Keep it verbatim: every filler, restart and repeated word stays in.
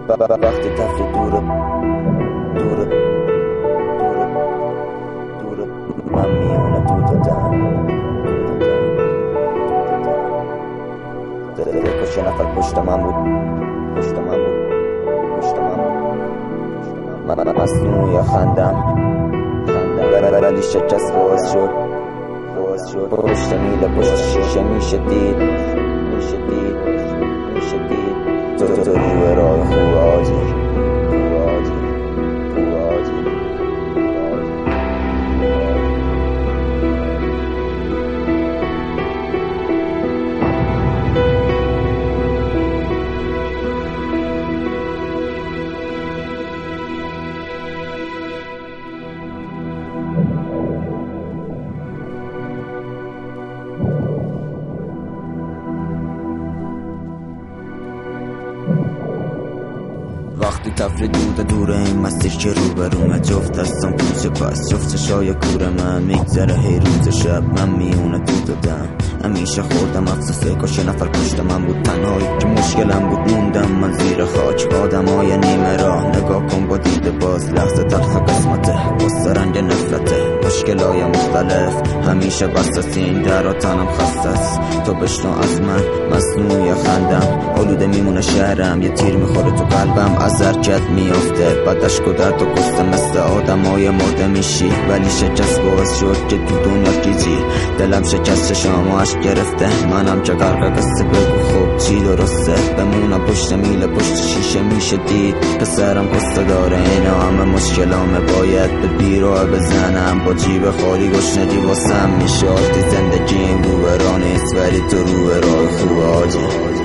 وقتی تفریح دوره دوره دوره دوره من میونه تو دادم دره کش یه نفر پشت من بود پشت من بود پشت من بود من مصنوع یا خندم خندم ولی شکست باز شد باز شد پشت میله پشت شیشه میشه دید میشه دید میشه دید تو تو روی راه خوب آجی خوب آجی خوب آجی وقتی تفریح دور دور این مسیر که رو برومه جفت هستم پوچه پس جفت چشای کور من میگذره هی روز شب من میونه تو دادم همیشه خوردم افسوسه کاش یه نفر پشت من بود تنهایی که مشکلم بود موندم من زیر خاک آدم های نیمه راه نگاه کن با دید باز لحظه تلخ قسمته قصه رنگ نفرته مشکل های مختلف همیشه بسست این در تنم خسته است تو بشنو از من مصنوع یا خندم آلوده میمونه شهرم یه تیر میخوره تو قلبم از حرکت میافته بعدش کدرت و گسته مثل آدم های مرده میشی ولی شکست باز شد که تو دنیا گیجی دلم شکست شام و عشق گرفته منم که غرق قصه بگو خوب چی درسته بمونم پشت میله پشت شیشه میشه دید که سرم قصه داره اینا همه مشکلامه باید به بیراه بزنم با جیب خالی گشنگی واسم میشه آتی زندگی این رو برا نیست ولی تو رو راه خوب آجی